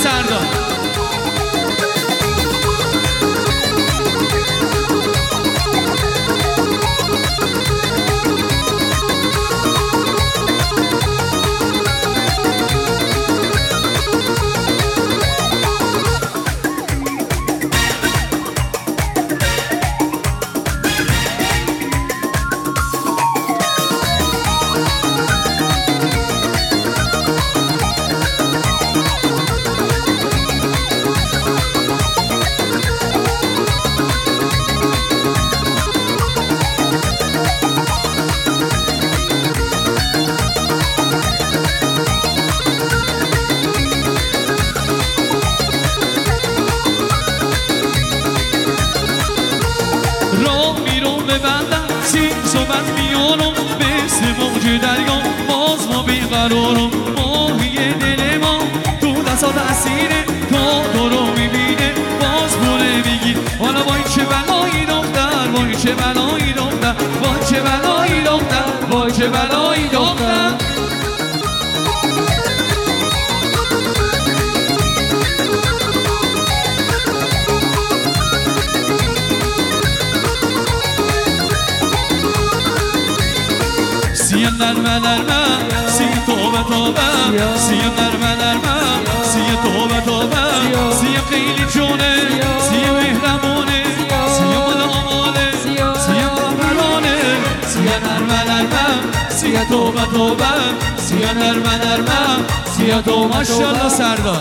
سردار. ببندم سیز و من میانم مثل موج دریا باز ما بیقرارم ماهی دل ما تو دستات اسیره تو رو میبینه باز بوله میگی حالا وای چه بلایی دختر وای چه بلایی دختر وای چه بلایی دختر وای چه بلایی دختر سیه نرمه نرمه سیه توبه توبه سیه نرمه نرمه سیه توبه توبه سیه خیلی جونه سیه مهربونه سیه مال آماله سیه آمرانه سیه نرمه نرمه سیه توبه توبه سیه نرمه نرمه سیه توبه ماشاءالله سردار.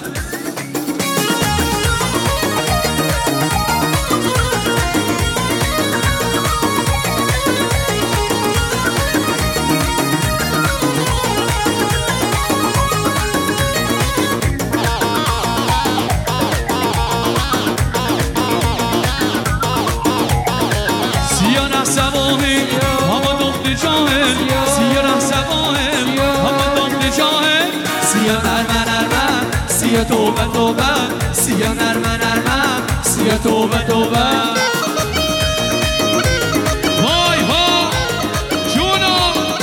سیه توبه توبه سیه نرمه نرمه سیه توبه توبه وای ها جونو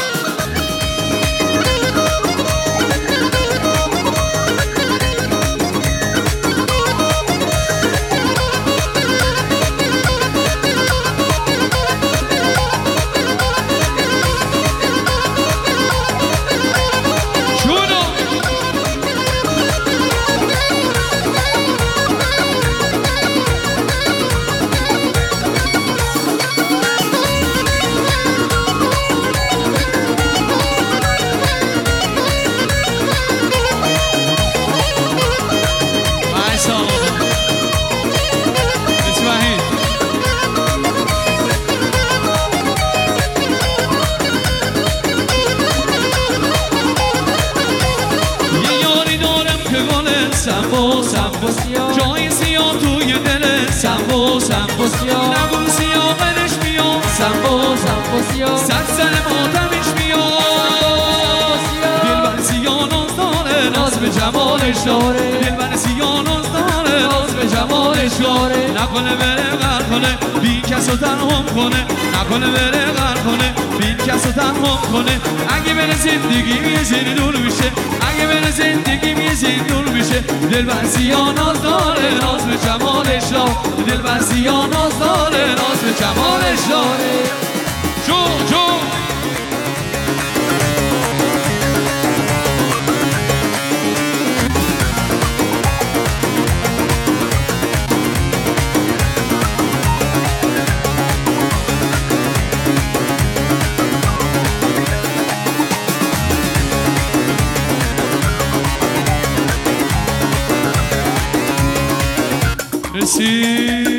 سنبو سنبو جای سیاه توی دل سنبو سنبو نگو سیاه قدش میاد سنبو سنبو سیاه سر ماتمش میاد دلبر سیاه ناز داره ناز به جمالش داره دلبر سیاه ناز داره ناز به جمالش داره نکنه بره غر کنه بی کس رو تنها کنه نکنه بره غر کنه بی کس رو تنها کنه اگه بره زندگی یه زیر دور میشه اگه بره زندگی یه زیر دور میشه دلبر سیاه ناز داره ناز به جمالش داره دلبر سیاه ناز داره ناز به جمالش داره جو جو رسید